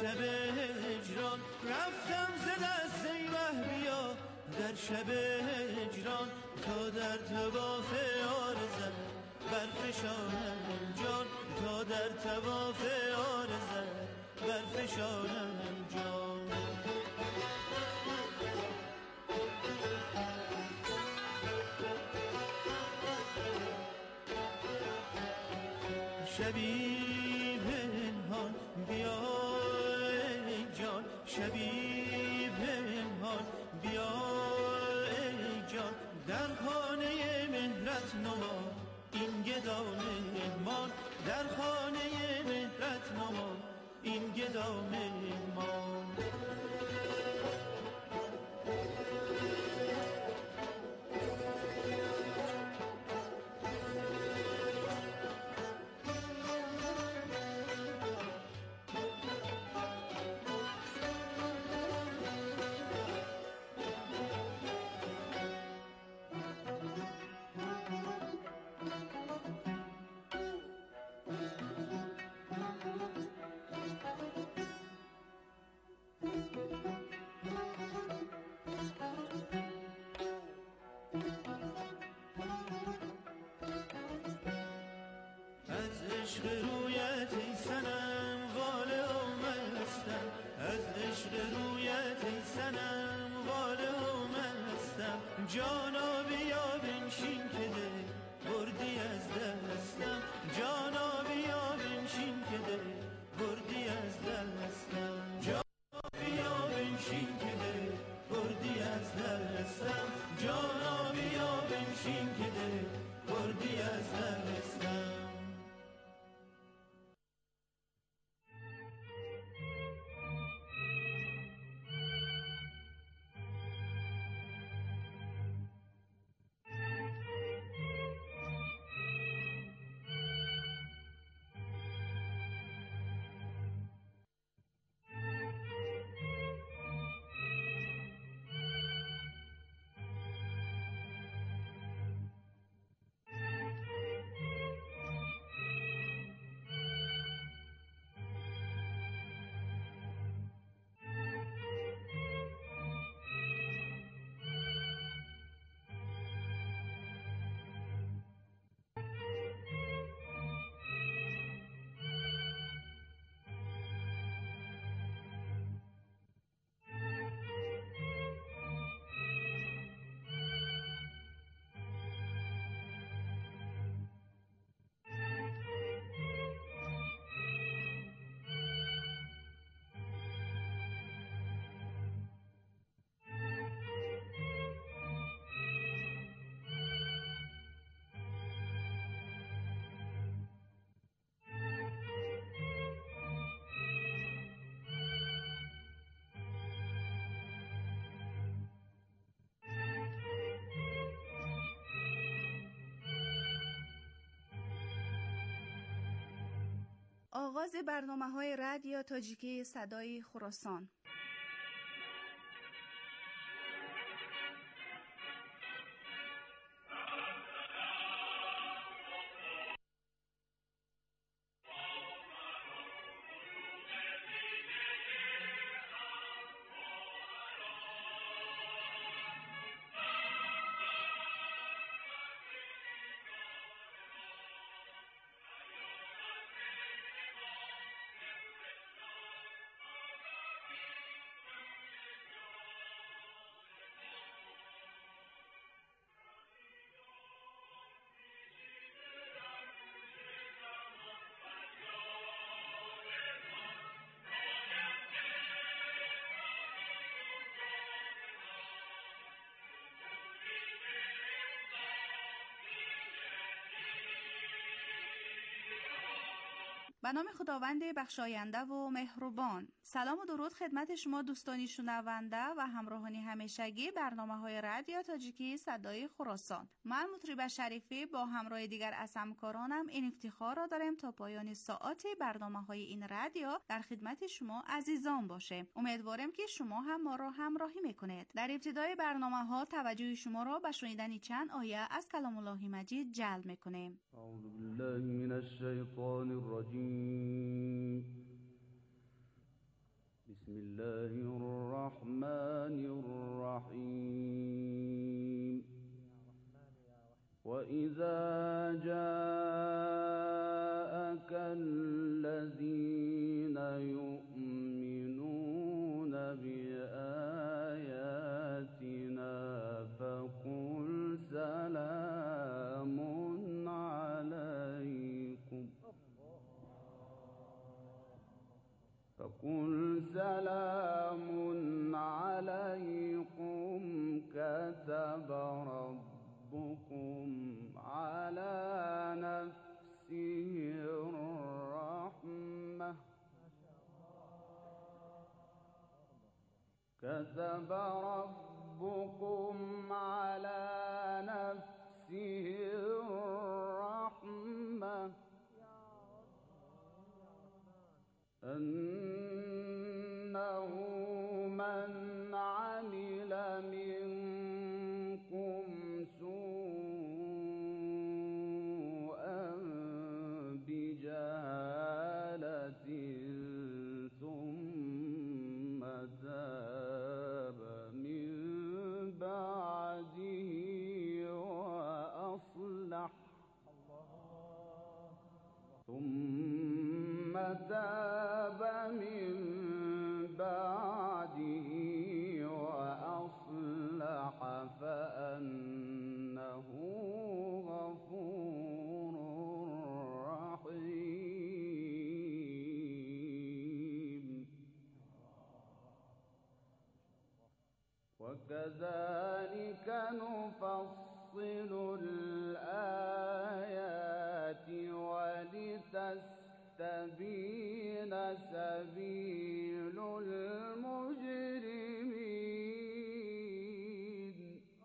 شب هجران رفتم ز دست ای مه بیا در شب هجران تا در طواف عارضت برفشانم جان تا در طواف عارضت برفشانم جان شبی پنهان بیا ای جان شبی پنهان بیا ای جان در خانه مهرت نما این گدا مهمان در خانه مهرت نما این گدا مهمان جانا بیا بنشین که ده بردی از دستم جانا بیا بنشین که ده بردی از دستم جانا بیا بنشین که ده بردی از دستم جانا بیا بنشین که ده بردی از دستم آغاز برنامه‌های رادیو تاجیکی صدای خراسان. به نام خداوند بخشاینده و مهربان. سلام و درود خدمت شما دوستانی شنونده و همراهانی همیشگی برنامه‌های رادیو تاجیکی صدای خراسان. من مطرب شریفی با همراه دیگر از همکارانم این افتخار را داریم تا پایان ساعت برنامه‌های این رادیو در خدمت شما عزیزان باشه. امیدوارم که شما هم ما را همراهی میکنید. در ابتدای برنامه‌ها توجه شما را به شنیدن چند آیه از کلام الله مجید جلب میکنیم. اعوذ بالله من الشیطان الرجیم بسم الله الرحمن الرحيم وإذا جاءك الذين يؤمنون بآياتنا فقل سلام عليكم كتب ربكم على نفسه الرحمة كتب ربكم على نفسه الرحمة أنه من عمل منكم سوءا بجهالة ثم تاب من بعده وأصلح فأنه غفور رحيم وكذلك نفصل الآيات ولتستبين سبيل المجرمين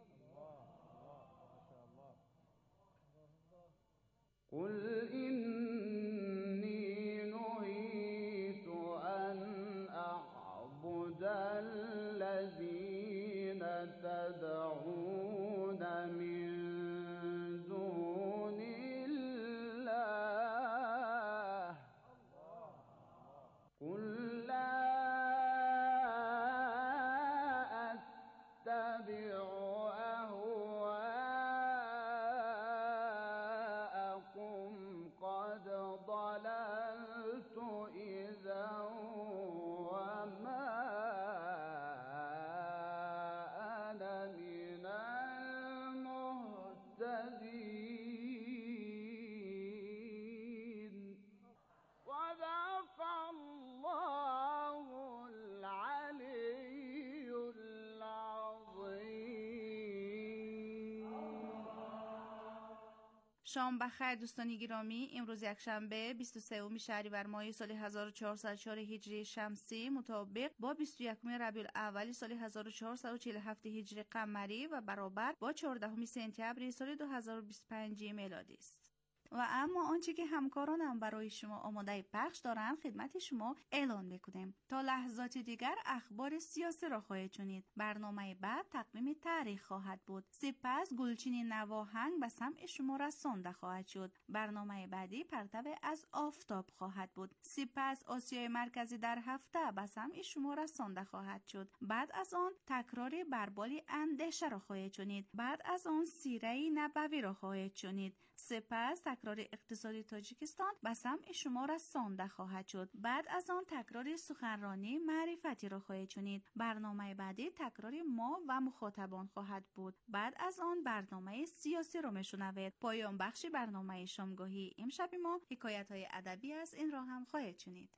قل إني نهيت أن أعبد الذين تدعون من دون الله قل لا أتبع أهواءكم قد ضللت إذا وما أنا من المهتدين صدق الله العلي العظيم. شام بخیر دوستان گرامی. امروز یکشنبه 23 شهریور ماه سال 1404 هجری شمسی مطابق با 21 ربیع الاول سال 1447 هجری قمری و برابر با 14 سپتامبر سال 2025 میلادی است. و اما آنچه که همکارانم برای شما آماده پخش دارند خدمت شما اعلان می‌کنیم. تا لحظات دیگر اخبار سیاسی را خواهید شنید. برنامه بعد تقویم تاریخ خواهد بود. سپس گلچین نواهنگ به سمع شما رسانده خواهد شد. برنامه بعدی پرتو از آفتاب خواهد بود. سپس آسیای مرکزی در هفته به سمع شما رسانده خواهد شد. بعد از آن تکرار بربال اندیشه را خواهید شنید. بعد از آن سیره نبوی را خواهید شنید. سپس تکرار اقتصادی تاجیکستان به سمع شما رسانده خواهد شد. بعد از آن تکرار سخنرانی معرفتی را خواهید شنید. برنامه بعدی تکرار ما و مخاطبان خواهد بود. بعد از آن برنامه سیاسی را میشنوید. پایان بخش برنامه شامگاهی امشب ما حکایت‌های ادبی از این را هم خواهید شنید.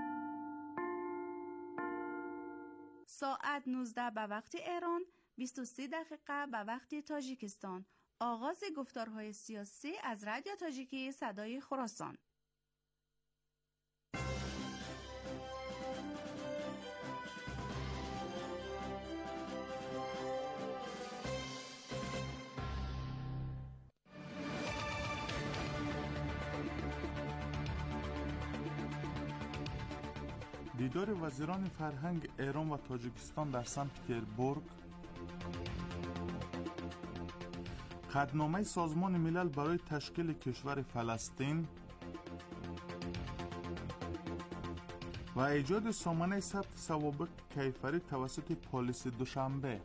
ساعت 19 به وقت ایران، 23 دقیقه به وقت تاجیکستان. آغاز گفتارهای سیاسی از رادیو تاجیکی صدای خراسان. دیدار وزیران فرهنگ ایران و تاجیکستان در سن پترزبورگ، قطعنامه سازمان ملل برای تشکیل کشور فلسطین، و ایجاد سامانه ثبت سوابق کیفری توسط پلیس دوشنبه.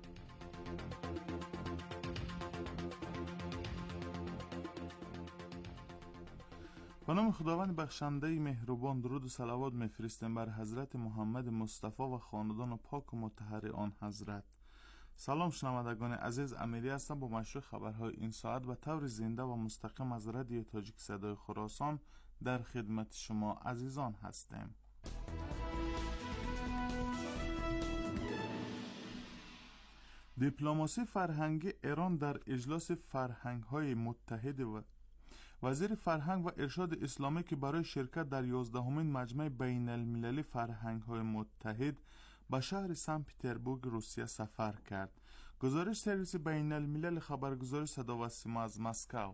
به نام خداوند بخشنده مهربان، درود و صلوات میفرستیم بر حضرت محمد مصطفی و خاندان پاک و مطهر آن حضرت. سلام شنوندگان عزیز، امیری هستم با مشروع خبرهای این ساعت و طور زنده و مستقیم از رادیو تاجیک صدای خراسان در خدمت شما عزیزان هستیم. دیپلماسی فرهنگی ایران در اجلاس فرهنگ‌های متحد و وزیر فرهنگ و ارشاد اسلامی که برای شرکت در 11مین مجمع بین المللی فرهنگ‌های متحد به شهر سن پترزبورگ روسیه سفر کرد. گزارش سرویس بین الملل خبرگزاری صدا و سیما از مسکو.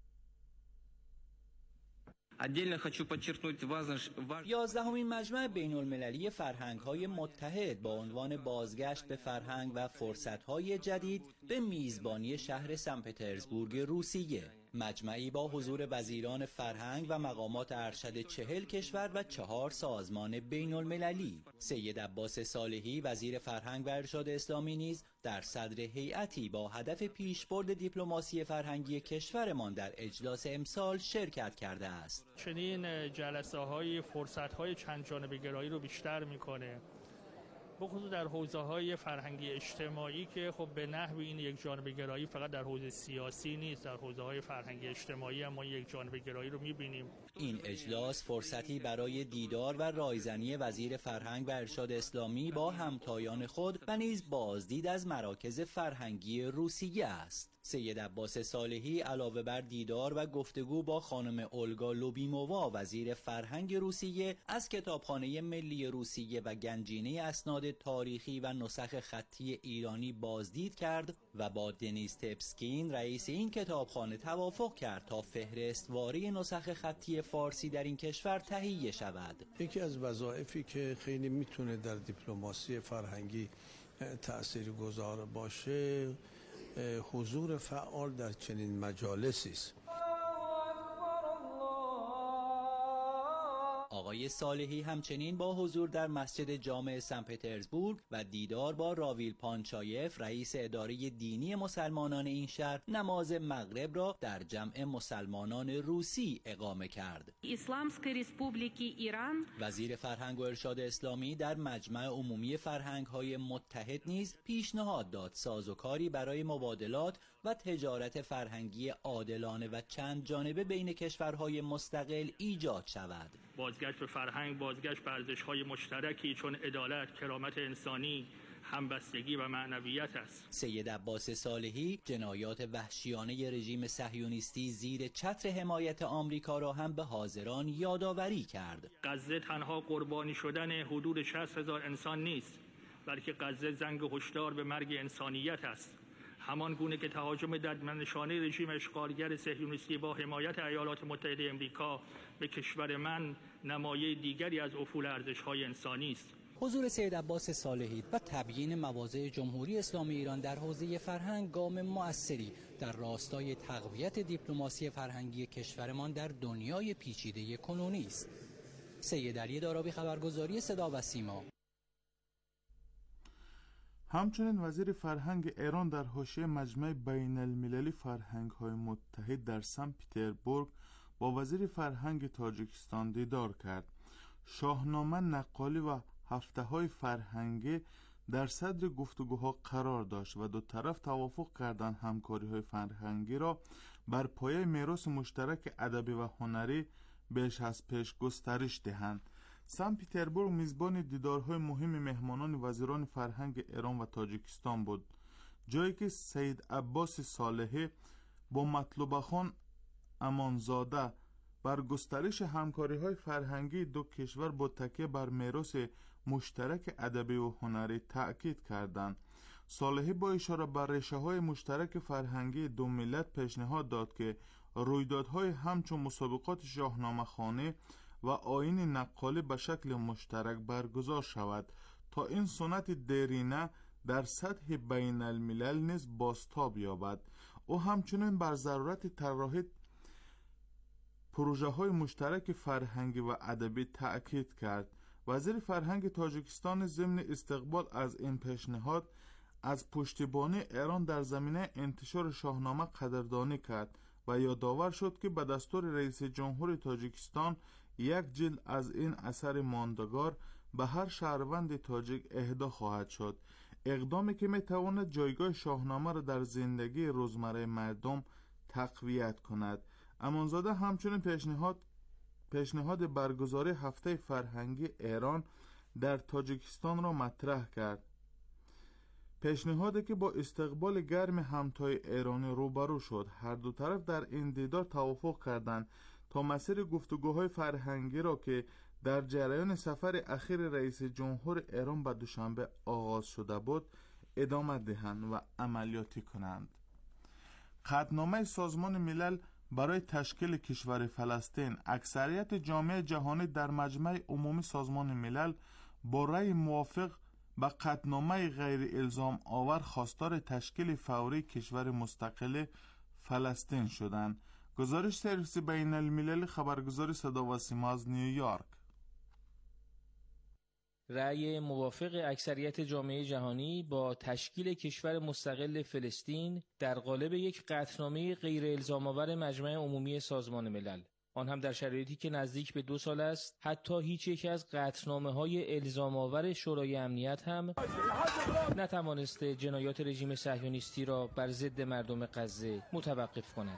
یازدهمین مجمع بین المللی فرهنگ‌های متحد با عنوان بازگشت به فرهنگ و فرصت‌های جدید به میزبانی شهر سن پترزبورگ روسیه. مجمعی با حضور وزیران فرهنگ و مقامات ارشد 40 کشور و 4 سازمان بین المللی. سید عباس صالحی وزیر فرهنگ و ارشاد اسلامی نیز در صدر هیئتی با هدف پیشبرد دیپلماسی فرهنگی کشورمان در اجلاس امسال شرکت کرده است. چنین جلسه‌های فرصت‌های چند جانبه گرایی رو بیشتر می‌کنه، بخصوص در حوزه‌های فرهنگی اجتماعی که خب به نحوی این یک جانبه گرایی فقط در حوزه سیاسی نیست، در حوزه‌های فرهنگی اجتماعی هم ما یک جانبه گرایی رو می‌بینیم. این اجلاس فرصتی برای دیدار و رایزنی وزیر فرهنگ و ارشاد اسلامی با همتایان خود و نیز بازدید از مراکز فرهنگی روسیه است. سید عباس صالحی علاوه بر دیدار و گفتگو با خانم اولگا لوبیمووا وزیر فرهنگ روسیه از کتابخانه ملی روسیه و گنجینه اسناد تاریخی و نسخ خطی ایرانی بازدید کرد و با دنیس تپسکین رئیس این کتابخانه توافق کرد تا فهرستواری نسخ خطی فارسی در این کشور تهیه شود. یکی از وظایفی که خیلی میتونه در دیپلماسی فرهنگی تاثیرگذار باشه حضور فعال در چنین مجالسی است. آقای صالحی همچنین با حضور در مسجد جامع سن پترزبورگ و دیدار با راویل پانچایف رئیس اداره دینی مسلمانان این شهر نماز مغرب را در جمع مسلمانان روسی اقامه کرد. اسلامسکای ریسپوبلیکی ایران وزیر فرهنگ و ارشاد اسلامی در مجمع عمومی فرهنگ‌های متحد نیز پیشنهاد داد سازوکاری برای مبادلات و تجارت فرهنگی عادلانه و چند جانبه بین کشورهای مستقل ایجاد شود. بازگشت به فرهنگ، بازگشت به ارزش‌های مشترکی چون عدالت، کرامت انسانی، همبستگی و معنویت است. سید عباس صالحی جنایات وحشیانه رژیم صهیونیستی زیر چتر حمایت آمریکا را هم به حاضران یادآوری کرد. غزه تنها قربانی شدن حدود 60,000 انسان نیست، بلکه غزه زنگ هشدار به مرگ انسانیت است. همان گونه که تهاجم ددمنشانه رژیم اشغالگر صهیونیستی با حمایت ایالات متحده آمریکا به کشور من نمایه دیگری از افول ارزش‌های انسانی است. حضور سید عباس صالحی و تبیین مواضع جمهوری اسلامی ایران در حوزه فرهنگ گام مؤثری در راستای تقویت دیپلماسی فرهنگی کشورمان در دنیای پیچیده کنونی است. سید علی دارابی خبرگزاری صدا و سیما. همچنین وزیر فرهنگ ایران در حاشیه مجمع بین المللی فرهنگ‌های متحد در سن پترزبورگ با وزیر فرهنگ تاجیکستان دیدار کرد. شاهنامه، نقالی و هفته‌های فرهنگی در صدر گفتگوها قرار داشت و دو طرف توافق کردند همکاری‌های فرهنگی را بر پایه میراث مشترک ادبی و هنری بیش از پیش گسترش دهند. سن پترزبورگ میزبان دیدارهای مهم مهمانان وزیران فرهنگ ایران و تاجیکستان بود، جایی که سید عباس صالحی با مطلوب خان امانزاده بر گسترش همکاری‌های فرهنگی دو کشور با تکیه بر میراث مشترک ادبی و هنری تأکید کردند. صالحی با اشاره بر ریشه‌های مشترک فرهنگی دو ملت پیشنهاد داد که رویدادهای همچون مسابقات شاهنامه‌خوانی و آیین نقالی به شکل مشترک برگزار شود تا این سنت دیرینه در سطح بین الملل نیز بازتاب یابد. او همچنین بر ضرورت طراحی پروژه های مشترک فرهنگی و ادبی تأکید کرد وزیر فرهنگ تاجیکستان ضمن استقبال از این پیشنهاد از پشتیبانی ایران در زمینه انتشار شاهنامه قدردانی کرد و یادآور شد که به دستور رئیس جمهور تاجیکستان یک جلد از این اثر ماندگار به هر شهروند تاجیک اهدا خواهد شد، اقدامی که میتواند جایگاه شاهنامه را در زندگی روزمره مردم تقویت کند. امانزاده همچنین پیشنهاد برگزاری هفته فرهنگی ایران در تاجیکستان را مطرح کرد، پیشنهادی که با استقبال گرم همتای ایرانی روبرو شد. هر دو طرف در این دیدار توافق کردند تا مسیر گفتگوهای فرهنگی را که در جریان سفر اخیر رئیس جمهور ایران به دوشنبه آغاز شده بود ادامه دهند و عملیاتی کنند. قطعنامه سازمان ملل برای تشکیل کشور فلسطین، اکثریت جامعه جهانی در مجمع عمومی سازمان ملل با رأی موافق به قطعنامه غیر الزام آور خواستار تشکیل فوری کشور مستقل فلسطین شدند. گزارش سرویس بین الملل خبرگزاری صدا و سیما از نیویورک. رأی موافق اکثریت جامعه جهانی با تشکیل کشور مستقل فلسطین در قالب یک قطعنامه غیر الزام آور مجمع عمومی سازمان ملل، آن هم در شرایطی که نزدیک به 2 سال است حتی هیچ یک از قطعنامه‌های الزام آور شورای امنیت هم نتوانسته جنایات رژیم صهیونیستی را بر ضد مردم غزه متوقف کند.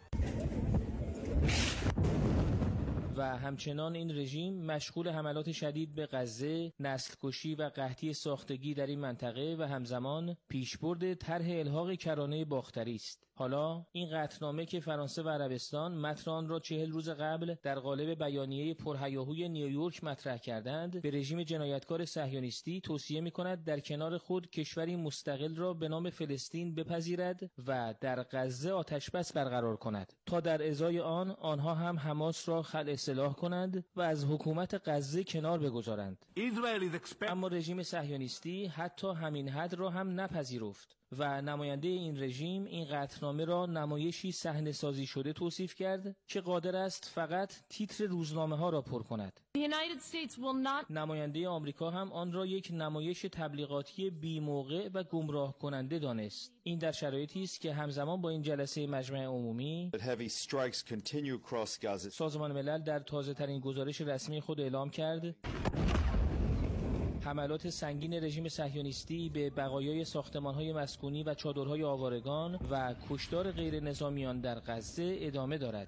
و همچنان این رژیم مشغول حملات شدید به غزه، نسل‌کشی و قحطی ساختگی در این منطقه و همزمان پیشبرد طرح الحاق کرانه باختری است. حالا این قطعنامه که فرانسه و عربستان متن آن را 40 روز قبل در قالب بیانیه پرهیاهوی نیویورک مطرح کردند، به رژیم جنایتکار صهیونیستی توصیه می‌کند در کنار خود کشوری مستقل را به نام فلسطین بپذیرد و در غزه آتشبس برقرار کند تا در ازای آنها هم حماس را خلع سلاح کنند و از حکومت غزه کنار بگذارند. اما رژیم صهیونیستی حتی همین حد را هم نپذیرفت و نماینده این رژیم این قطعنامه را نمایشی صحنه‌سازی شده توصیف کرد که قادر است فقط تیتر روزنامه ها را پر کند. نماینده آمریکا هم آن را یک نمایش تبلیغاتی بی‌موقع و گمراه کننده دانست. این در شرایطی است که همزمان با این جلسه مجمع عمومی سازمان ملل در تازه‌ترین گزارش رسمی خود اعلام کرد حملات سنگین رژیم صهیونیستی به بقایای ساختمان‌های مسکونی و چادرهای آوارگان و کشتار غیر نظامیان در غزه ادامه دارد.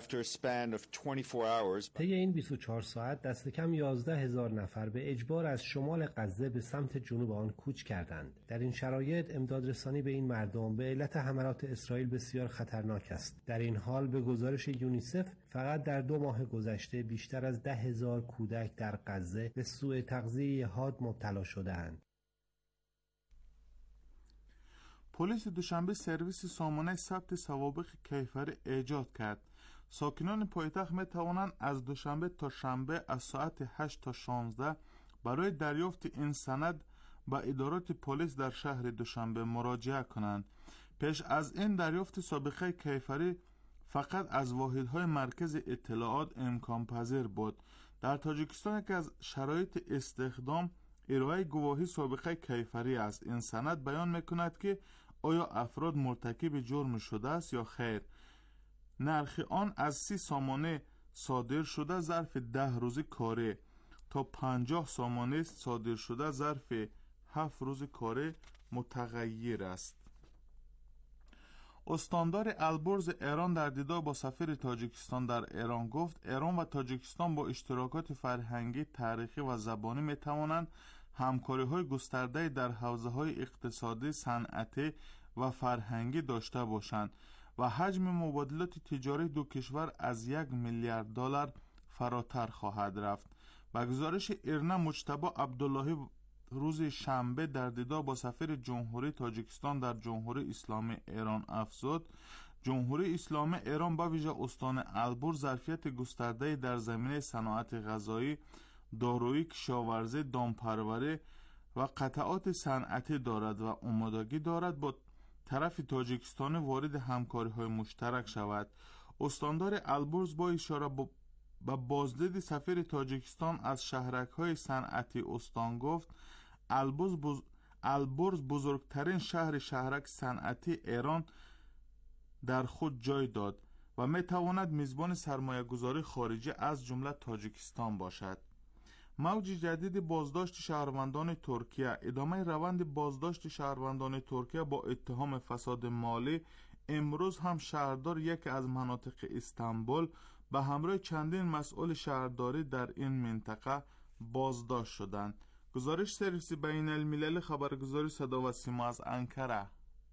طی این 24 ساعت دست کم 11,000 نفر به اجبار از شمال غزه به سمت جنوب آن کوچ کردند. در این شرایط امدادرسانی به این مردم به علت حملات اسرائیل بسیار خطرناک است. در این حال به گزارش یونیسف فقط در 2 ماه گذشته بیشتر از 10,000 کودک در غزه به سوء تغذیه حاد مبتلا شده‌اند. پلیس دوشنبه سرویس سامانه ثبت سوابق کیفری ایجاد کرد. ساکنان پایتخت می توانند از دوشنبه تا شنبه از ساعت 8 تا 16 برای دریافت این سند به ادارات پلیس در شهر دوشنبه مراجعه کنند. پیش از این دریافت سابقه کیفری فقط از واحدهای مرکز اطلاعات امکان پذیر بود. در تاجیکستان که از شرایط استخدام ارائه گواهی سابقه کیفری است. این سند بیان میکند که آیا افراد مرتکب جرم شده است یا خیر. نرخ آن از 30 سامانه صادر شده ظرف 10 روز کاری تا 50 سامانه صادر شده ظرف 7 روز کاری متغیر است. استاندار البرز ایران در دیدار با سفیر تاجیکستان در ایران گفت ایران و تاجیکستان با اشتراکات فرهنگی، تاریخی و زبانی می توانند همکاری‌های گسترده در حوزه‌های اقتصادی، صنعتی و فرهنگی داشته باشند و حجم مبادلات تجاری دو کشور از 1 میلیارد دلار فراتر خواهد رفت. با گزارش ایرنا مجتبی عبداللهی روز شنبه در دیدار با سفیر جمهوری تاجیکستان در جمهوری اسلامی ایران افزود جمهوری اسلامی ایران با ویژه استان البرز ظرفیت گسترده در زمینه صنعت غذایی، دارویی، کشاورزی، دامپروری و قطعات صنعتی دارد و آمادگی دارد با طرف تاجیکستان وارد همکاری‌های مشترک شود. استاندار البرز با اشاره با بازدید سفیر تاجیکستان از شهرک‌های صنعتی استان گفت البرز بزرگترین شهرک صنعتی ایران در خود جای داد و میتواند میزبان سرمایه‌گذاری خارجی از جمله تاجیکستان باشد. موج جدید بازداشت شهروندان ترکیه. ادامه روند بازداشت شهروندان ترکیه با اتهام فساد مالی امروز هم شهردار یکی از مناطق استانبول به همراه چندین مسئول شهرداری در این منطقه بازداشت شدند. گزارش سرویس بین الملل خبرگزاری صدا و سیما از انکره.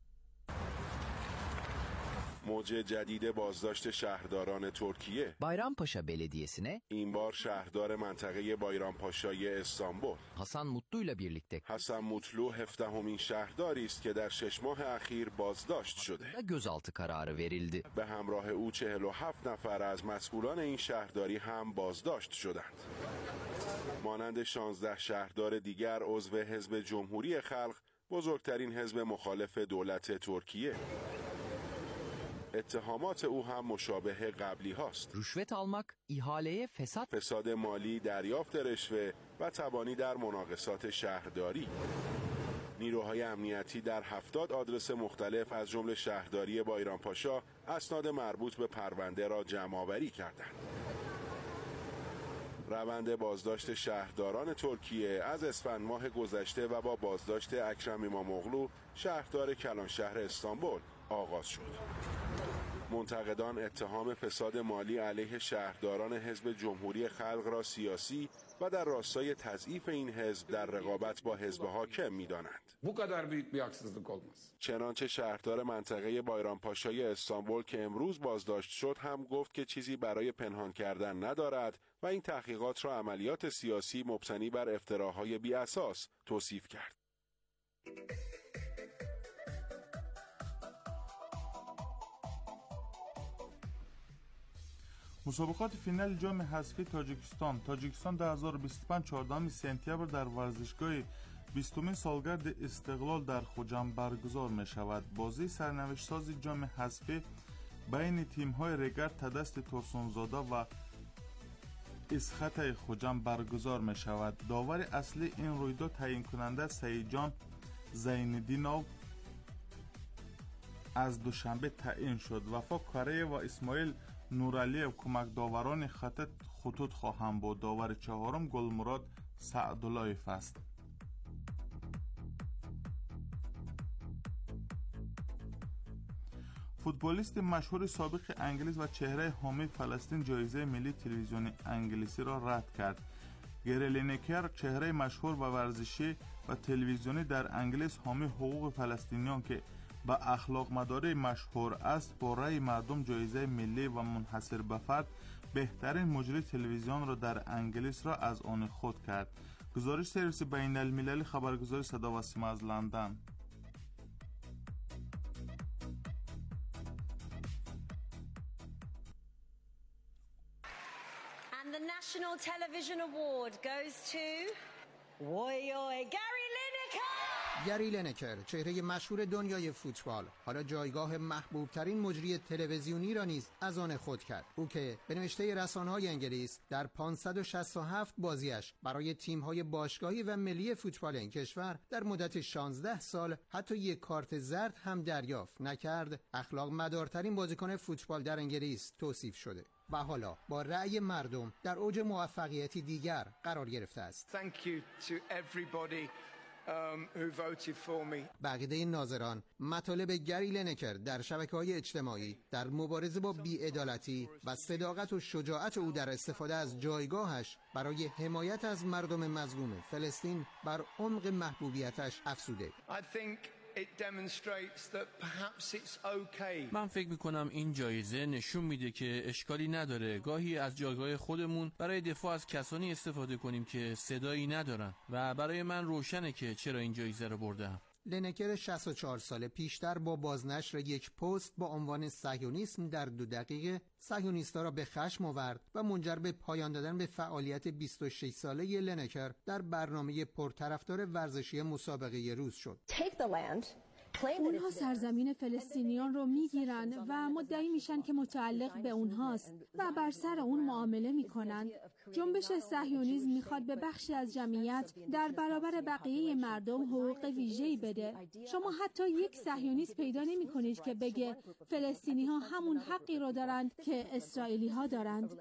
موج جدید بازداشت شهرداران ترکیه. Bayrampaşa Belediyesi'ne این بار شهردار منطقه بایرامپاشای استانبول Hasan Mutlu ile birlikte حسن مطلو 17مین شهرداری است که در 6 ماه اخیر بازداشت شده. gözaltı kararı verildi. به همراه او 47 نفر از مسئولان این شهرداری هم بازداشت شدند. مانند 16 شهردار دیگر عضو حزب جمهوری خلق، بزرگترین حزب مخالف دولت ترکیه. اتهامات او هم مشابه قبلی هاست. Rüşvet almak, ihaleye فساد مالی، دریافت رشوه و تبانی در مناقصات شهرداری. نیروهای امنیتی در 70 آدرس مختلف از جمله شهرداری بایرامپاشا اسناد مربوط به پرونده را جمع‌آوری کردند. روند بازداشت شهرداران ترکیه از اسفند ماه گذشته و با بازداشت اکرم ایماموغلو شهردار کلانشهر استانبول آغاز شد. منتقدان اتهام فساد مالی علیه شهرداران حزب جمهوری خلق را سیاسی و در راستای تضعیف این حزب در رقابت با حزب حاکم می‌دانند. چنانچه شهردار منطقه بایرامپاشای استانبول که امروز بازداشت شد هم گفت که چیزی برای پنهان کردن ندارد و این تحقیقات را عملیات سیاسی مبتنی بر افتراهای بی اساس توصیف کرد. مسابقات فینال جام حذفی تاجیکستان 2025 14 سپتامبر در ورزشگاه 20مین سالگرد استقلال در خوجند برگزار می شود. بازی سرنوشت ساز جام حذفی بین تیم های رگرد تدست ترسونزاده و اسخط خوجند برگزار می شود. داور اصلی این رویداد تعیین کننده سعیدجان زین‌الدینوف از دوشنبه تعیین شد. وفا کره و اسماعیل نورالیев کمک داوران خطوط خواهند بود. داور چهارم گلمراد سعداللهیف است. فوتبالیست مشهور سابق انگلیس و چهره حامی فلسطین جایزه ملی تلویزیونی انگلیسی را رد کرد. گری لینکر چهره مشهور و ورزشی و تلویزیونی در انگلیس حامی حقوق فلسطینیان که با اخلاق مداری مشهور است با رأی مردم جایزه ملی و منحصر به فرد بهترین مجری تلویزیون را در انگلیس را از آن خود کرد. گزارش سرویس بین المللی خبرگزاری صدا و سیما از لندن. And the National Television Award goes to Gary Lineker. گری لینکر، چهره مشهور دنیای فوتبال، حالا جایگاه محبوب ترین مجری تلویزیونی را نیز از آن خود کرد. او که به نوشته رسانه‌های انگلیس در 567 بازیش برای تیم‌های باشگاهی و ملی فوتبال این کشور در مدت 16 سال حتی یک کارت زرد هم دریافت نکرد، اخلاق مدارترین بازیکن فوتبال در انگلیس توصیف شده و حالا با رأی مردم در اوج موفقیتی دیگر قرار گرفته است. Thank you to everybody who voted for me. بقیده ناظران مطالب گری لینکر در شبکه‌های اجتماعی در مبارزه با بی‌عدالتی و صداقت و شجاعت او در استفاده از جایگاهش برای حمایت از مردم مظلوم فلسطین بر عمق محبوبیتش افزوده. من فکر میکنم این جایزه نشون میده که اشکالی نداره گاهی از جایگاه خودمون برای دفاع از کسانی استفاده کنیم که صدایی ندارن و برای من روشنه که چرا این جایزه رو بردم. لینکر 64 سال پیشتر با بازنشر یک پست با عنوان صهیونیسم در 2 دقیقه صهیونیست‌ها را به خشم آورد و منجر به پایان دادن به فعالیت 26 ساله لینکر در برنامه پرطرفدار ورزشی مسابقه روز شد. Take the land اونها سرزمین فلسطینیان رو میگیرن و مدعی میشن که متعلق به اونهاست و بر سر اون معامله میکنن. جنبش صهیونیسم میخواد به بخشی از جمعیت در برابر بقیه مردم حقوق ویژه‌ای بده. شما حتی یک صهیونیست پیدا نمی‌کنید که بگه فلسطینی‌ها همون حقی رو دارند که اسرائیلی‌ها دارند.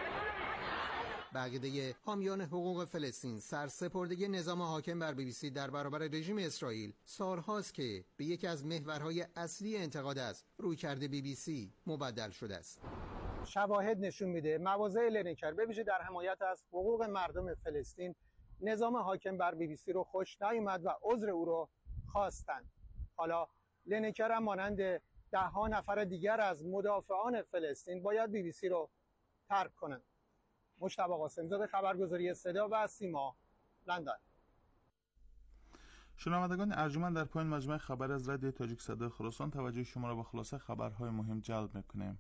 بقیه حامیان حقوق فلسطین سرسپردگی نظام حاکم بر BBC در برابر رژیم اسرائیل سالهاست که به یکی از محورهای اصلی انتقاد از رویکرد BBC مبدل شده است. شواهد نشون میده مواضع لینکر به ویژه در حمایت از حقوق مردم فلسطین نظام حاکم بر BBC رو خوش نیامد و عذر او رو خواستند. حالا لینکر هم مانند ده‌ها نفر دیگر از مدافعان فلسطین باید BBC رو ترک کنند. مجتبی قاسم‌زاده، خبرگزاری صدا و سیما، لندن. شنوندگان ارجمند، در پایان مجموعه خبر از رادیو تاجیک صدای خراسان توجه شما را به خلاصه خبرهای مهم جلب می‌کنیم.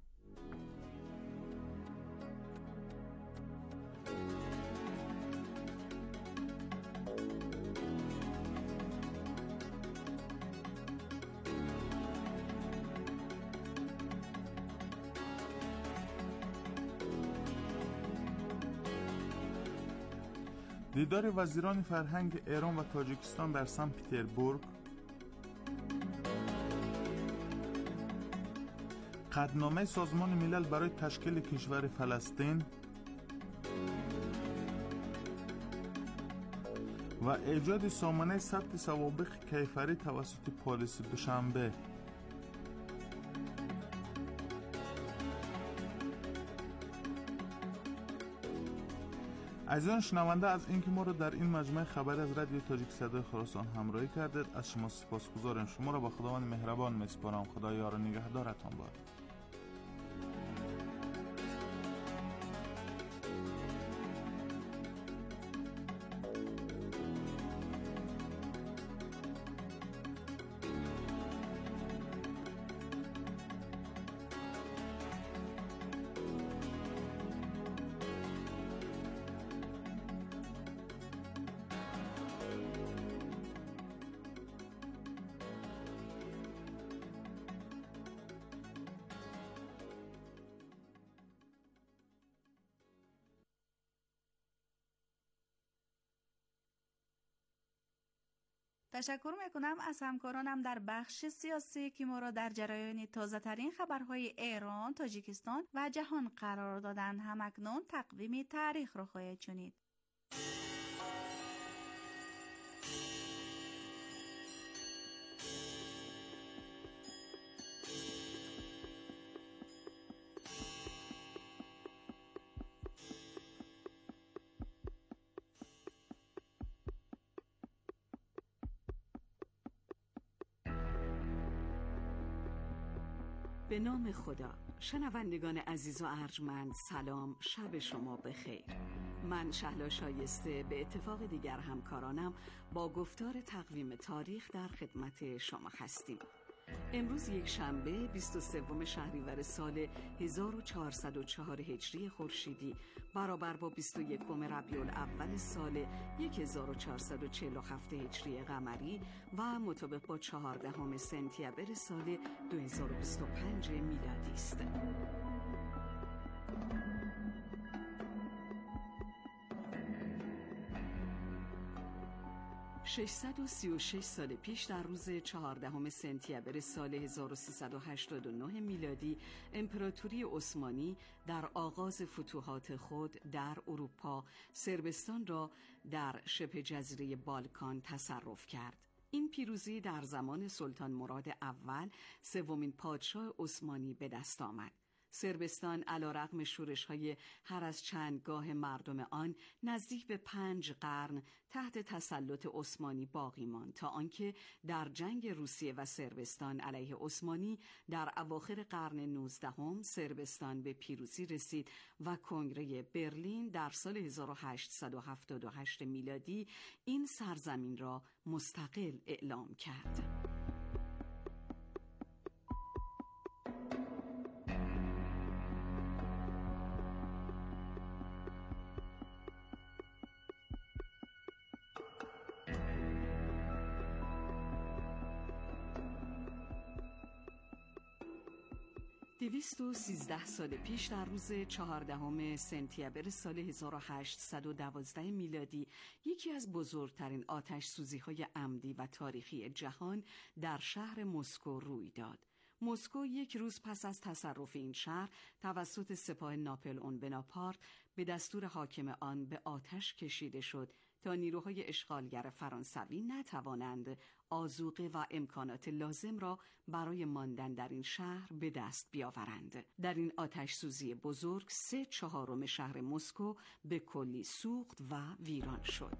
دیدار وزیران فرهنگ ایران و تاجیکستان در سن پترزبورگ، قطعنامه سازمان ملل برای تشکیل کشور فلسطین و ایجاد سامانه ثبت سوابق کیفری توسط پلیس دوشنبه. عزیزان شنونده، از اینکه ما را در این مجموعه خبر از رادیو تاجیک صدای خراسان همراهی کردید از شما سپاسگزارم. شما را با خداوند مهربان میسپارم. خدا یار و نگهدارتان باد. تشکر میکنم از همکارانم در بخش سیاسی که ما را در جریان تازه ترین خبرهای ایران، تاجیکستان و جهان قرار دادند. همکنون تقویم تاریخ را خواهید شنید. به نام خدا. شنوندگان عزیز و ارجمند، سلام، شب شما بخیر. من شهلا شایسته به اتفاق دیگر همکارانم با گفتار تقویم تاریخ در خدمت شما هستیم. امروز یک شنبه 23 شهریور سال 1404 هجری خورشیدی برابر با 21 ربیع الاول سال 1447 هجری قمری و مطابق با 14 سپتامبر سال 2025 میلادی است. 636 سال پیش در روز 14 سپتامبر سال 1389 میلادی امپراتوری عثمانی در آغاز فتوحات خود در اروپا صربستان را در شبه جزیره بالکان تصرف کرد. این پیروزی در زمان سلطان مراد اول سومین پادشاه عثمانی به دست آمد. صربستان علیرغم شورش‌های هر از چندگاه مردم آن نزدیک به 5 قرن تحت تسلط عثمانی باقی ماند تا آنکه در جنگ روسیه و صربستان علیه عثمانی در اواخر قرن 19 صربستان به پیروزی رسید و کنگره برلین در سال 1878 میلادی این سرزمین را مستقل اعلام کرد. 213 سال پیش در روز 14 سپتامبر سال 1812 میلادی یکی از بزرگترین آتش سوزی‌های عمدی و تاریخی جهان در شهر مسکو روی داد. مسکو یک روز پس از تصرف این شهر توسط سپاه ناپلئون بناپارت به دستور حاکم آن به آتش کشیده شد تا نیروهای اشغالگر فرانسوی نتوانند آذوقه و امکانات لازم را برای ماندن در این شهر به دست بیاورند. در این آتش سوزی بزرگ 3/4 شهر مسکو به کلی سوخت و ویران شد.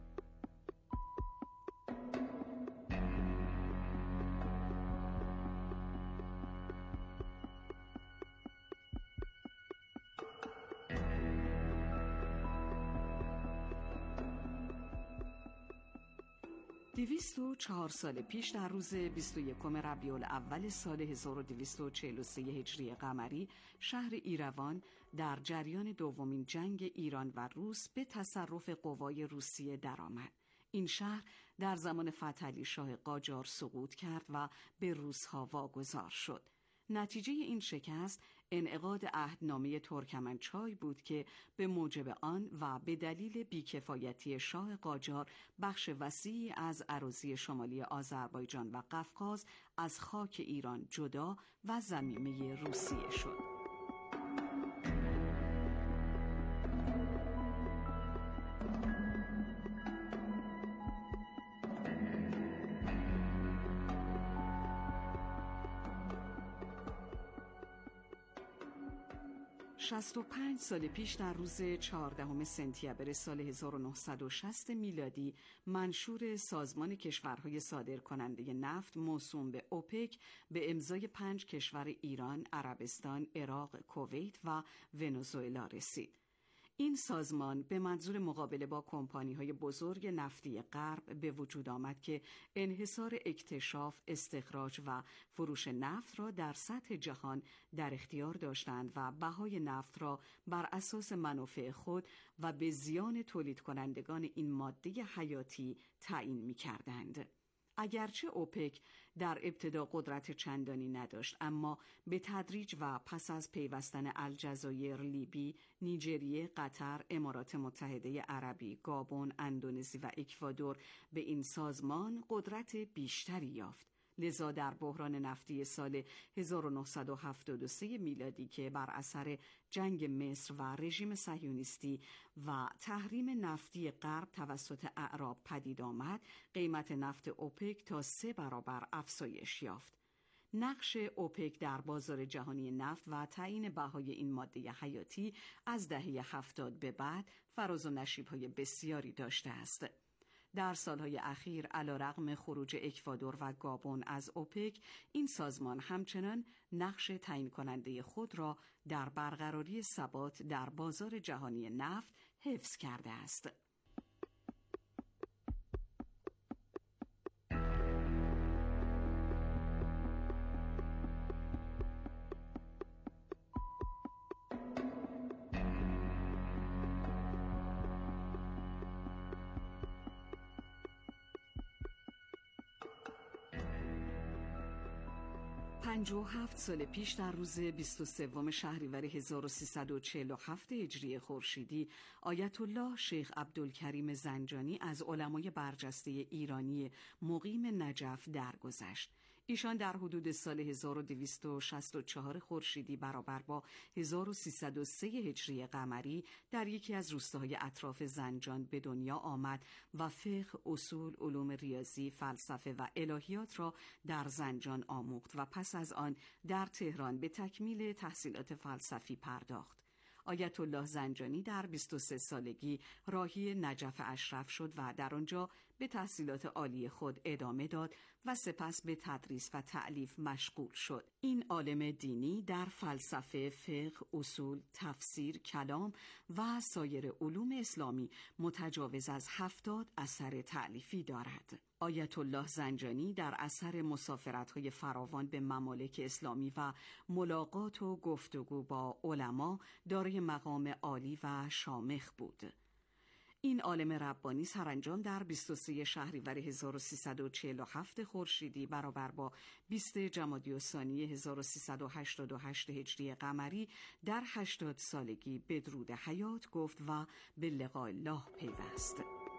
و 4 سال پیش در روز 21 ربیع الاول سال 1243 هجری قمری شهر ایروان در جریان دومین جنگ ایران و روس به تصرف قوای روسیه درآمد. این شهر در زمان فتحعلی شاه قاجار سقوط کرد و به روس‌ها واگذار شد. نتیجه این شکست انعقاد عهدنامه ترکمنچای بود که به موجب آن و به دلیل بیکفایتی شاه قاجار بخش وسیعی از اراضی شمالی آذربایجان و قفقاز از خاک ایران جدا و ضمیمه روسیه شد. و 5 سال پیش در روز 14 سپتامبر سال 1960 میلادی منشور سازمان کشورهای صادرکننده نفت موسوم به اوپک به امضای 5 کشور ایران، عربستان، عراق، کویت و ونزوئلا رسید. این سازمان به منظور مقابله با کمپانی‌های بزرگ نفتی غرب به وجود آمد که انحصار اکتشاف، استخراج و فروش نفت را در سطح جهان در اختیار داشتند و بهای نفت را بر اساس منافع خود و به زیان تولید کنندگان این ماده حیاتی تعیین می‌کردند. اگرچه اوپک در ابتدا قدرت چندانی نداشت، اما به تدریج و پس از پیوستن الجزایر، لیبی، نیجریه، قطر، امارات متحده عربی، گابون، اندونزی و اکوادور به این سازمان قدرت بیشتری یافت. لذا در بحران نفتی سال 1973 میلادی که بر اثر جنگ مصر و رژیم صهیونیستی و تحریم نفتی غرب توسط اعراب پدید آمد، قیمت نفت اوپک تا 3 برابر افزایش یافت. نقش اوپک در بازار جهانی نفت و تعیین بهای این ماده حیاتی از دهه 70 به بعد فراز و نشیب‌های بسیاری داشته است. در سالهای اخیر علیرغم خروج اکوادور و گابون از اوپک، این سازمان همچنان نقش تعیین کننده خود را در برقراری ثبات در بازار جهانی نفت حفظ کرده است. و 57 سال پیش در روز 23 شهریور 1347 هجری خورشیدی آیت الله شیخ عبدالکریم زنجانی از علمای برجسته ایرانی مقیم نجف درگذشت. ایشان در حدود سال 1264 خورشیدی برابر با 1303 هجری قمری در یکی از روستاهای اطراف زنجان به دنیا آمد و فقه، اصول، علوم ریاضی، فلسفه و الهیات را در زنجان آموخت و پس از آن در تهران به تکمیل تحصیلات فلسفی پرداخت. آیت الله زنجانی در 23 سالگی راهی نجف اشرف شد و در آنجا به تحصیلات عالی خود ادامه داد و سپس به تدریس و تألیف مشغول شد. این عالم دینی در فلسفه، فقه، اصول، تفسیر، کلام و سایر علوم اسلامی متجاوز از 70 اثر تألیفی دارد. آیت الله زنجانی در اثر مسافرت‌های فراوان به ممالک اسلامی و ملاقات و گفتگو با علما دارای مقام عالی و شامخ بود. این عالم ربانی سرانجام در 23 شهریور 1347 خورشیدی برابر با 20 جمادی الثانی 1388 هجری قمری در 80 سالگی بدرود حیات گفت و به لقاء الله پیوست.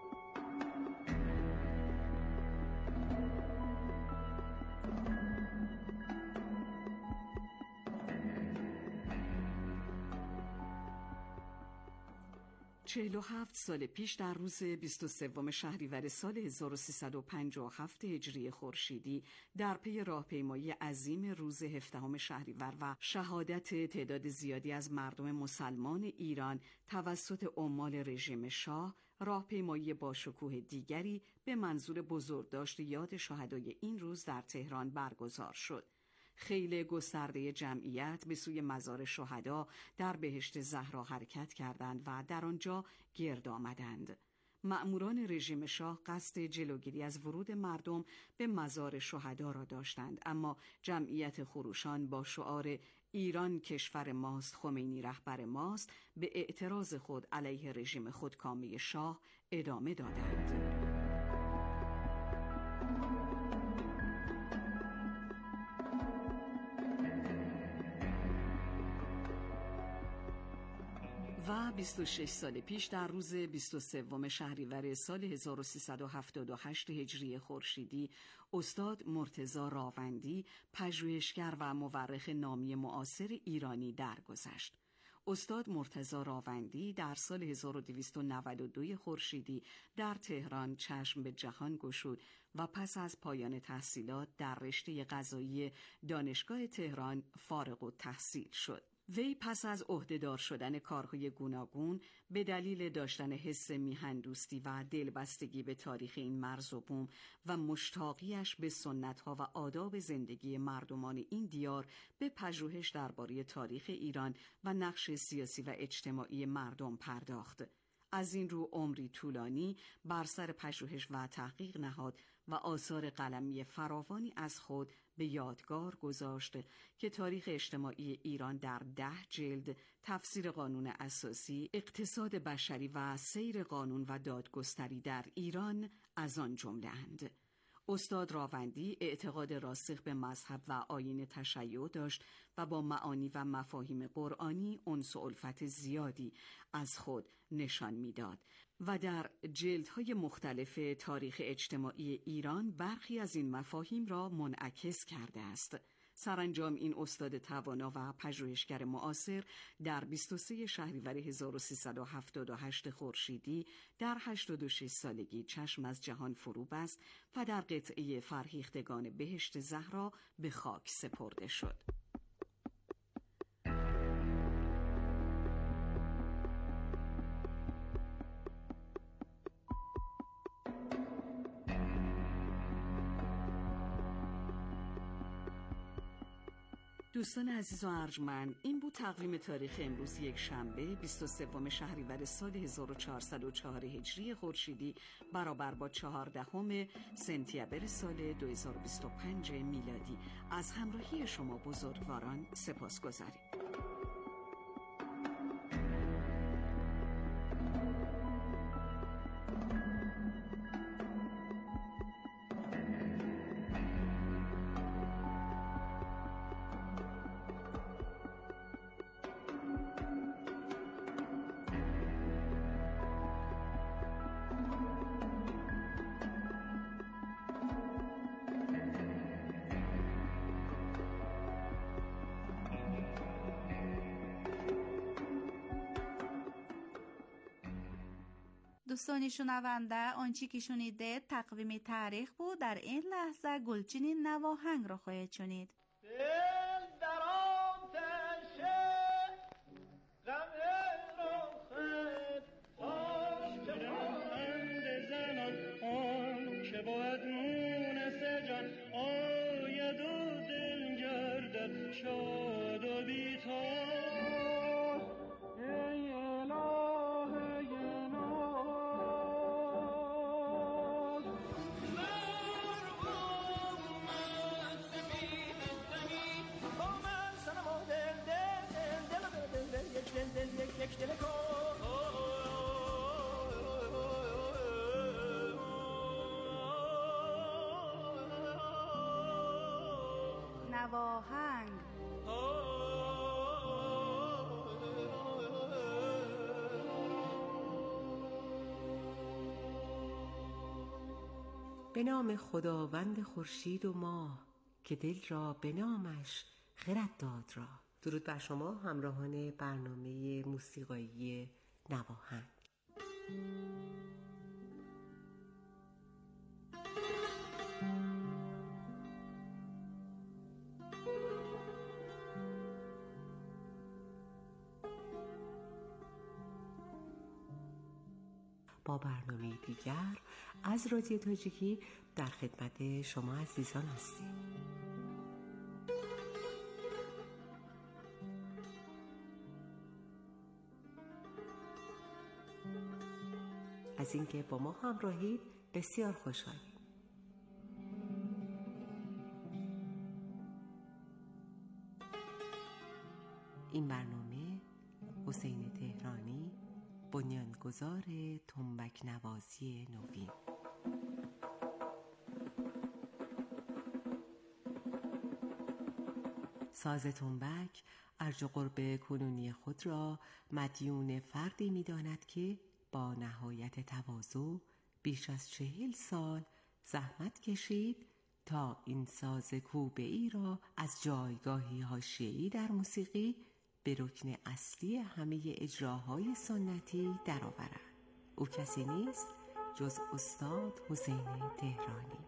چهل و 7 پیش در روز 23 شهریور سال 1357 هجری خورشیدی در پی راهپیمایی عظیم روز 17 شهریور و شهادت تعداد زیادی از مردم مسلمان ایران توسط عمال رژیم شاه، راهپیمایی با شکوه دیگری به منظور بزرگداشت یاد شهدای این روز در تهران برگزار شد. خیل گسترده جمعیت به سوی مزار شهدا در بهشت زهرا حرکت کردند و در آنجا گرد آمدند. مأموران رژیم شاه قصد جلوگیری از ورود مردم به مزار شهدا را داشتند، اما جمعیت خروشان با شعار ایران کشور ماست، خمینی رهبر ماست به اعتراض خود علیه رژیم خودکامه شاه ادامه دادند. و 26 سال پیش در روز 23 شهریور سال 1378 هجری خورشیدی استاد مرتضی راوندی، پژوهشگر و مورخ نامی معاصر ایرانی درگذشت. استاد مرتضی راوندی در سال 1292 خورشیدی در تهران چشم به جهان گشود و پس از پایان تحصیلات در رشته قضایی دانشگاه تهران فارغ التحصیل شد. وی پس از عهدهدار شدن کارهای گوناگون به دلیل داشتن حس میهندوستی و دلبستگی به تاریخ این مرز و بوم و مشتاقیش به سنت‌ها و آداب زندگی مردمان این دیار به پژوهش درباره تاریخ ایران و نقش سیاسی و اجتماعی مردم پرداخت. از این رو عمری طولانی بر سر پژوهش و تحقیق نهاد و آثار قلمی فراوانی از خود به یادگار گذاشت که تاریخ اجتماعی ایران در 10 جلد، تفسیر قانون اساسی، اقتصاد بشری و سیر قانون و دادگستری در ایران از آن جمله اند. استاد راوندی اعتقاد راسخ به مذهب و آیین تشیع داشت و با معانی و مفاهیم قرآنی انس و الفت زیادی از خود نشان میداد و در جلدهای مختلف تاریخ اجتماعی ایران برخی از این مفاهیم را منعکس کرده است. سرانجام این استاد توانا و پژوهشگر معاصر در 23 شهریور 1378 خورشیدی در 86 سالگی چشم از جهان فرو بست و در قطعه فرهیختگان بهشت زهرا به خاک سپرده شد. دوستان عزیز و ارجمند، این بود تقویم تاریخ امروز یک شنبه 23 شهریور سال 1404 هجری خورشیدی برابر با 14 سپتامبر سال 2025 میلادی. از همراهی شما بزرگواران سپاسگزاریم. دوستانی شنونده، آنچه که شنیده تقویم تاریخ بود. در این لحظه گلچین نواهنگ را خواهید شنید. نواهنگ. به نام خداوند خورشید و ماه که دل را به نامش خرد داد را. درود بر شما همراهان برنامه موسیقایی نواهنگ. با برنامه دیگر از رادیو تاجیکی در خدمت شما عزیزان هستیم. از اینکه با ما همراهید بسیار خوشحالیم. این برنامه حسین تهرانی، بنیانگذار تنبک نوازی نوین. ساز تنبک ارج و قرب کنونی خود را مدیون فردی می‌داند که با نهایت تواضع بیش از 40 سال زحمت کشید تا این ساز کوبه‌ای را از جایگاهی حاشیه‌ای در موسیقی به رکن اصلی همه اجراهای سنتی درآورد. او کسی نیست جز استاد حسین تهرانی.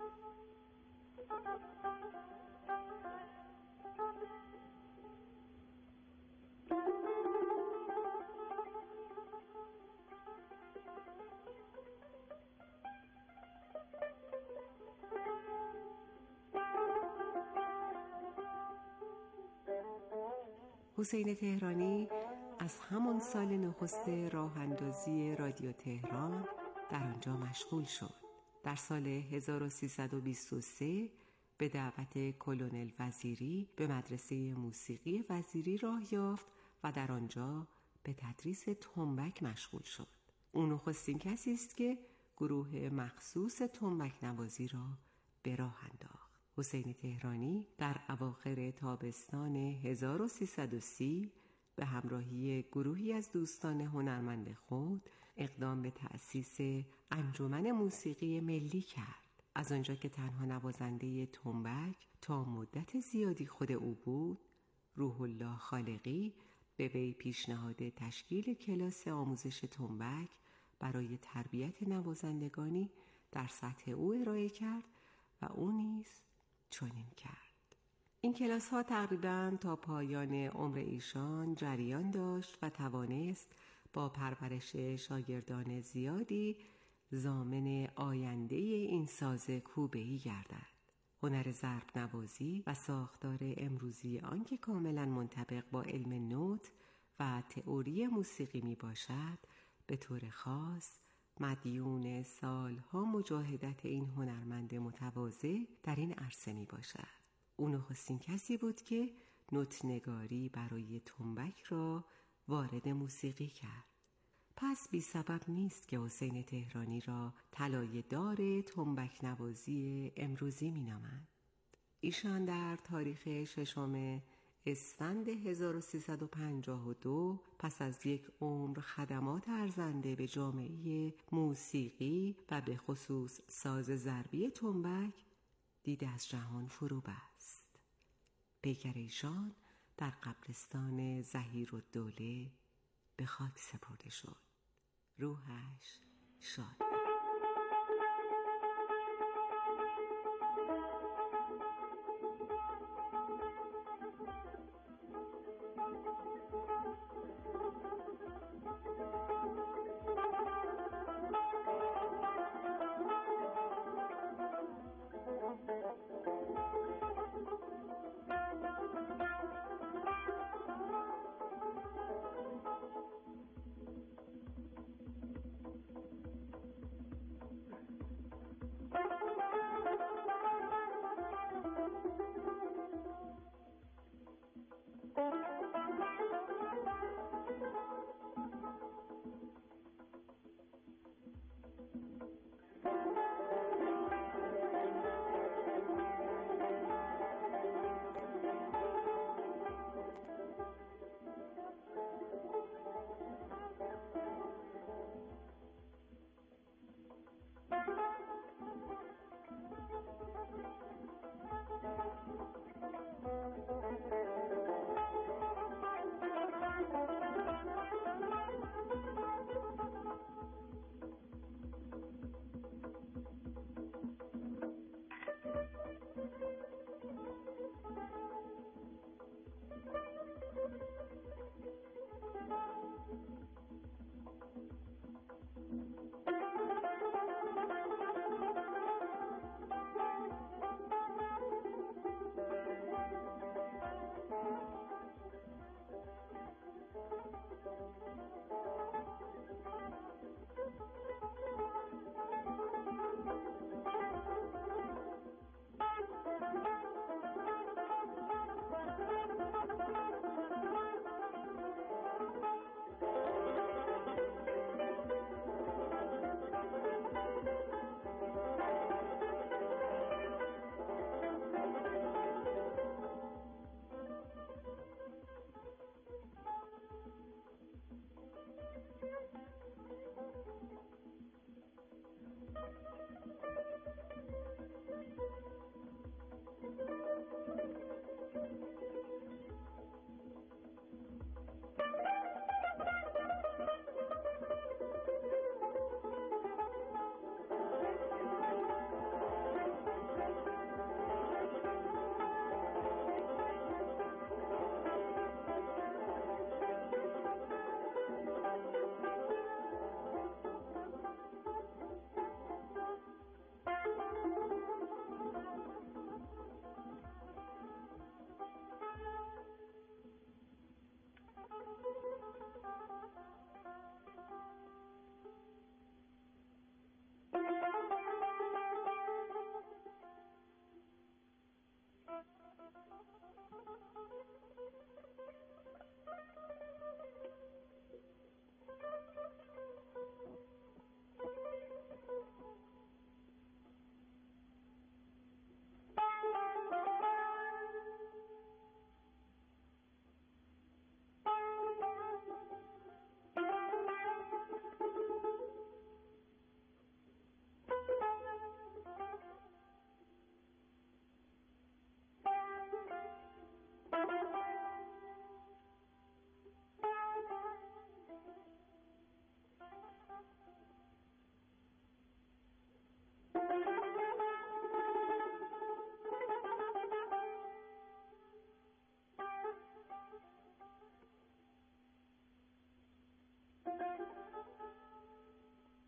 حسین تهرانی از همان سال نخست راه اندازی رادیو تهران در آنجا مشغول شد. در سال 1323 به دعوت کلونل وزیری به مدرسه موسیقی وزیری راه یافت و در آنجا به تدریس تنبک مشغول شد. او نخستین کسی است که گروه مخصوص تنبک نوازی را به راه انداخت. حسین تهرانی در اواخر تابستان 1330 به همراهی گروهی از دوستان هنرمند خود اقدام به تأسیس انجمن موسیقی ملی کرد. از آنجا که تنها نوازنده تنبک تا مدت زیادی خود او بود، روح الله خالقی به وی پیشنهاد تشکیل کلاس آموزش تنبک برای تربیت نوازندگانی در سطح او ارائه کرد و او نیز چنین کرد. این کلاس ها تقریباً تا پایان عمر ایشان جریان داشت و توانست با پرورش شاگردان زیادی ضامن آینده این ساز کوبه‌ای گردد. هنر ضرب نوازی و ساختار امروزی آن که کاملاً منطبق با علم نوت و تئوری موسیقی می باشد، به طور خاص مدیون سالها مجاهدت این هنرمند متواضع در این عرصه می باشد. او نخستین کسی بود که نوت‌نگاری برای تنبک را وارد موسیقی کرد. پس بی سبب نیست که حسین تهرانی را طلایه دار تنبک نوازی امروزی می نامند. ایشان در تاریخ 6 اسفند 1352 پس از یک عمر خدمات ارزنده به جامعه موسیقی و به خصوص ساز ضربی تنبک دید از جهان فرو بست. پیکر ایشان در قبرستان ظهیرالدوله به خاک سپرده شد. روحش شاد.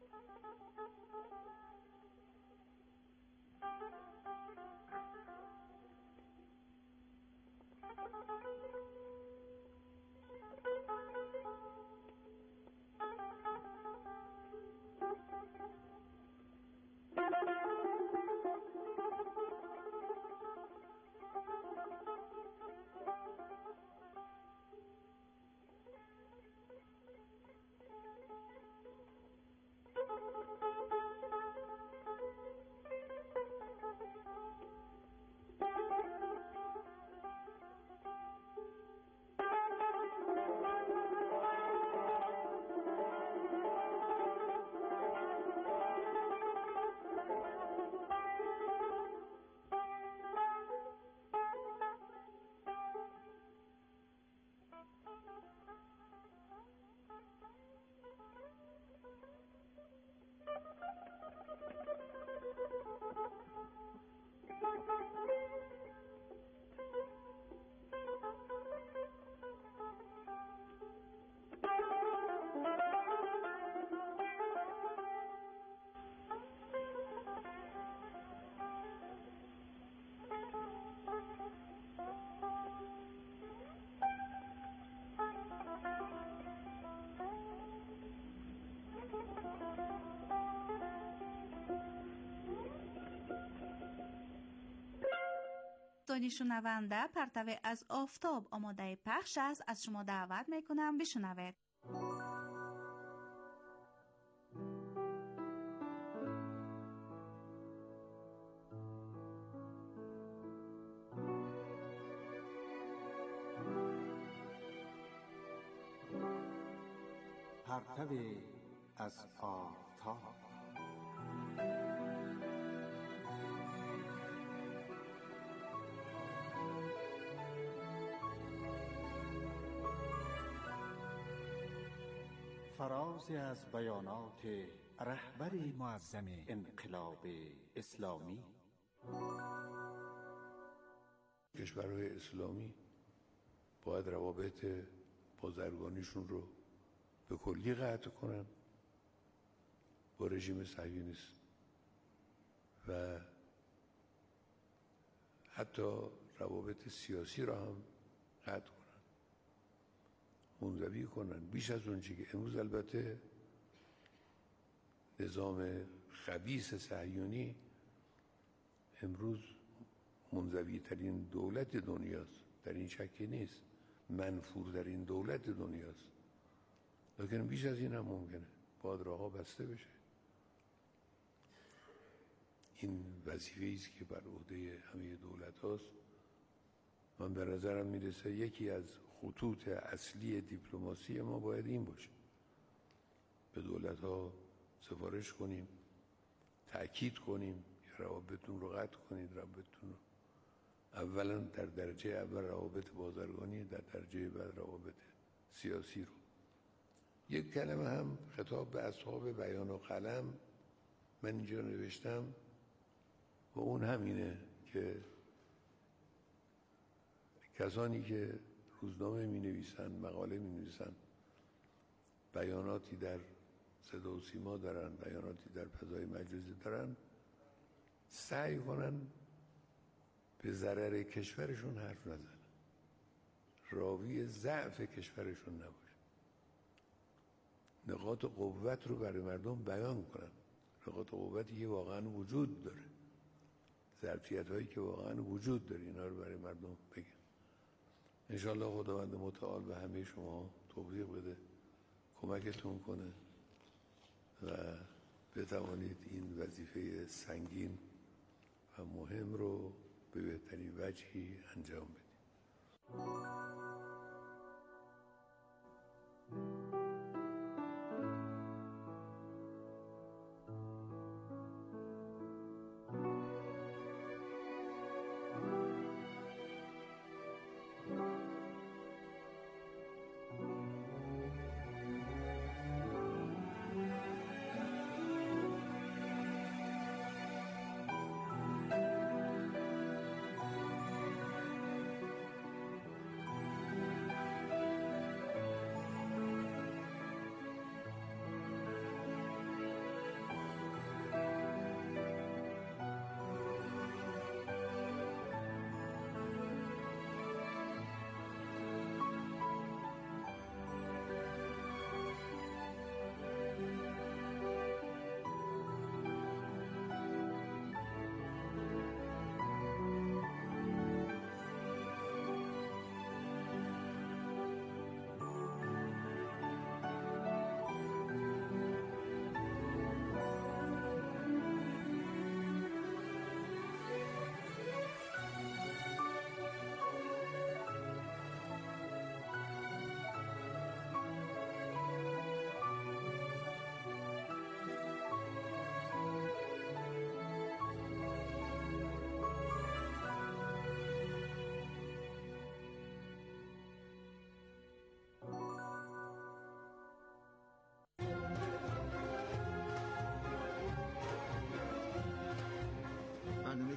دوستانی شنونده، پرتو از آفتاب آماده پخش است. از شما دعوت میکنم بشنوید. پرتو از آفتاب. فرازی از بیانات رهبر معظم انقلاب اسلامی. کشورهای اسلامی باید روابط بازرگانیشون رو به کلی قطع کنن با رژیم صهیونیست و حتی روابط سیاسی را هم قطع کنن، منزوی کنن. بیش از اون چی که امروز البته نظام خبیث صهیونی امروز منزوی ترین دولت دنیاست، در این شکی نیست، منفور در این دولت دنیاست، لیکن بیش از این هم ممکنه باید راه‌ها بسته بشه. این وظیفه‌ای است که بر عهده همه دولت‌هاست. من به نظرم میرسه یکی از خطوط اصلی دیپلماسی ما باید این باشه، به دولت‌ها سفارش کنیم، تأکید کنیم روابطتون رو قطع کنید، روابطتون رو اولا در درجه اول روابط بازرگانی، در درجه بعد روابط سیاسی رو. یک کلمه هم خطاب به اصحاب بیان و قلم من اینجا نوشتم و اون همینه که کسانی که روزنامه می نویسن، مقاله می نویسن، بیاناتی در صدا و سیما دارن، بیاناتی در فضای مجازی دارن، سعی کنن به ضرر کشورشون حرف نزنن، راوی ضعف کشورشون نباشه، نقاط قوت رو برای مردم بیان کنن، نقاط قوتی که واقعا وجود داره، ظرفیت هایی که واقعا وجود داره، اینا رو برای مردم بگن. انشالله خداوند متعال به همه شما توفیق بده، کمکتون کنه و بتوانید این وظیفه سنگین و مهم رو به بهترین وجهی انجام بدید.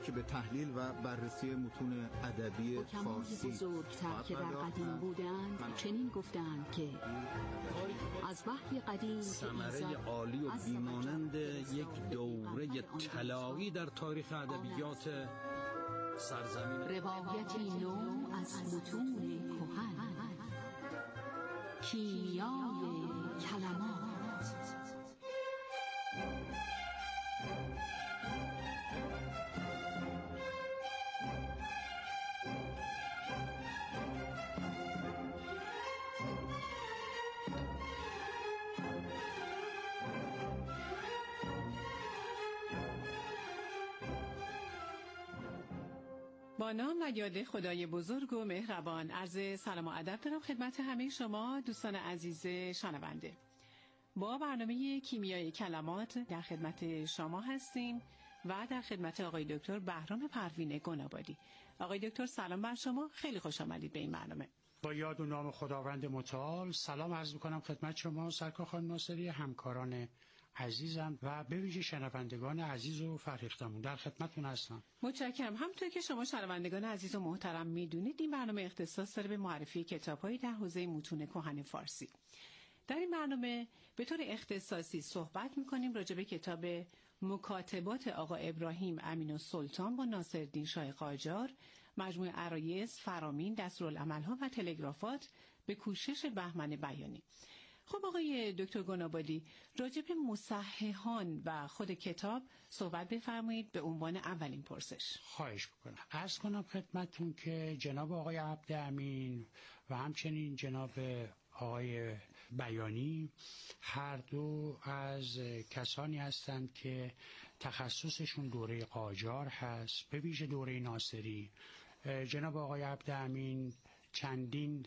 که به تحلیل و بررسی متون ادبی فارسی بزرگتر که در قدیم بودند چنین گفتند که از وحی قدیم ثمره عالی و بیمانند یک دوره طلایی در تاریخ ادبیات سرزمین، روایتی نو از متون کهن، کیمیای کلمات. با نام و یاد خدای بزرگ و مهربان، عرض سلام و ادب دارم خدمت همه شما دوستان عزیز شنونده. با برنامه کیمیای کلمات در خدمت شما هستیم و در خدمت آقای دکتر بهرام پروین گنابادی. آقای دکتر سلام بر شما، خیلی خوش آمدید به این برنامه. با یاد و نام خداوند متعال سلام عرض می‌کنم خدمت شما سرکار خانم ناصری، همکاران عزیزم و به ویژه شنوندگان عزیز و فرهیختمون در خدمتتون هستم. متشکرم. همونطور که شما شنوندگان عزیز و محترم میدونید این برنامه اختصاص داره به معرفی کتاب‌های در حوزه متون کهن فارسی. در این برنامه به طور اختصاصی صحبت می‌کنیم راجع به کتاب مکاتبات آقا ابراهیم امین‌السلطان با ناصرالدین شاه قاجار، مجموعه عرایض، فرامین، دستورالعمل‌ها و تلگرافات به کوشش بهمن بیانی. خب آقای دکتر گنابادی، راجع به مصححان و خود کتاب صحبت بفرمایید به عنوان اولین پرسش. خواهش میکنم. عرض کنم خدمتتون که جناب آقای عبدامین و همچنین جناب آقای بیانی هر دو از کسانی هستند که تخصصشون دوره قاجار هست، به ویژه دوره ناصری. جناب آقای عبدامین چندین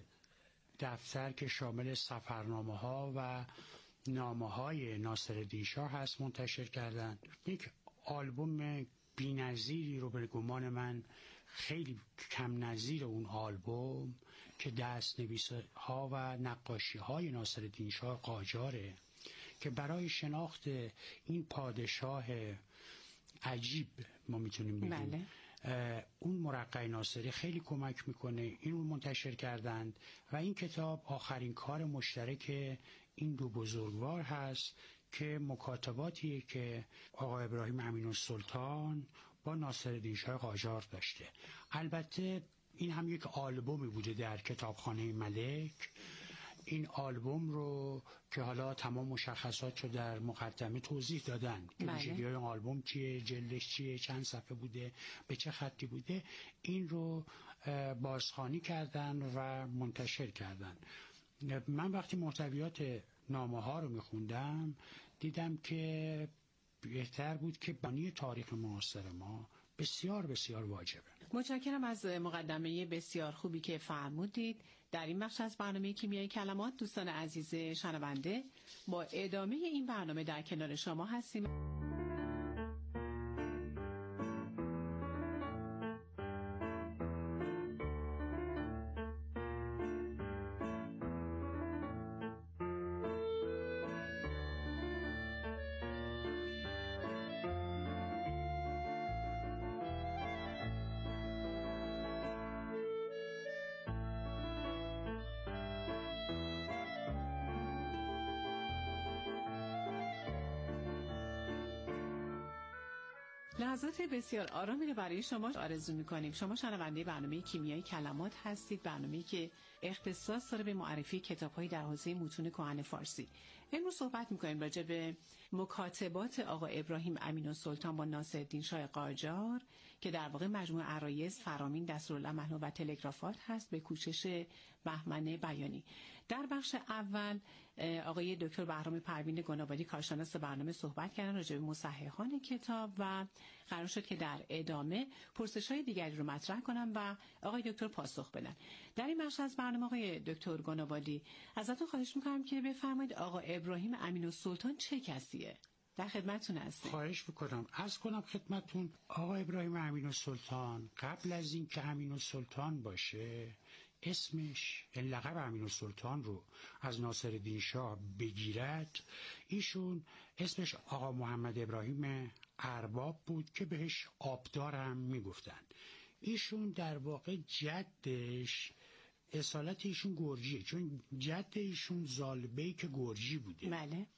دفتر که شامل سفرنامه ها و نامه های ناصرالدین شاه هست منتشر کردند. یک آلبوم بی‌نظیری رو به گمان من خیلی کم نظیر اون آلبوم که دست نویسی ها و نقاشی های ناصرالدین شاه قاجاره که برای شناخت این پادشاه عجیب ما میتونیم بگیم بله. اون مرقع ناصری خیلی کمک میکنه. این رو منتشر کردند و این کتاب آخرین کار مشترک این دو بزرگوار هست که مکاتباتیه که آقا ابراهیم امین‌السلطان با ناصرالدین شاه قاجار داشته. البته این هم یک آلبومی بوده در کتابخانه ملک. این آلبوم رو که حالا تمام مشخصاتشو در مقدمه توضیح دادن که ویژگی‌های آلبوم چیه، جلدش چیه، چند صفحه بوده، به چه خطی بوده، این رو بازخوانی کردن و منتشر کردن. من وقتی محتویات نامه ها رو میخوندم دیدم که بهتر بود که بانی تاریخ معاصر ما بسیار بسیار واجبه. متشکرم از مقدمه بسیار خوبی که فرمودید. در این بخش از برنامه کیمیای کلمات دوستان عزیز شنونده با ادامه این برنامه در کنار شما هستیم. لحظات بسیار آرامی رو برای شما آرزو می‌کنیم. شما شنونده برنامه کیمیای کلمات هستید، برنامه‌ای که اختصاص داره به معرفی کتاب‌های در حوزه متون کهن فارسی. امروز صحبت می‌کنیم راجع به مکاتبات آقا ابراهیم امین‌السلطان با ناصرالدین شاه قاجار که در واقع مجموعه عرایض، فرامین، دستورالعمل‌ها و تلگرافات هست به کوشش بهمن بیانی. در بخش اول آقای دکتر بهرام پروین گنابادی کارشناس برنامه صحبت کردن راجع به مصححان کتاب و قرار شد که در ادامه پرسش‌های دیگری رو مطرح کنم و آقای دکتر پاسخ بدن. در این بخش از برنامه آقای دکتر گنابادی ازتون خواهش می‌کنم که بفرمایید آقا ابراهیم امین‌السلطان چه کسیه؟ در خدمتتون هستم. خواهش می‌کنم. عرض کنم خدمتتون آقا ابراهیم امین‌السلطان قبل از این که امین‌السلطان باشه اسمش لقب امین‌السلطان رو از ناصرالدین شاه بگیرد، ایشون اسمش آقا محمد ابراهیم ارباب بود که بهش آبدار هم میگفتن. ایشون در واقع جدش اصالت ایشون گرجیه، چون جد ایشون زالبیک گرجی بوده. بله.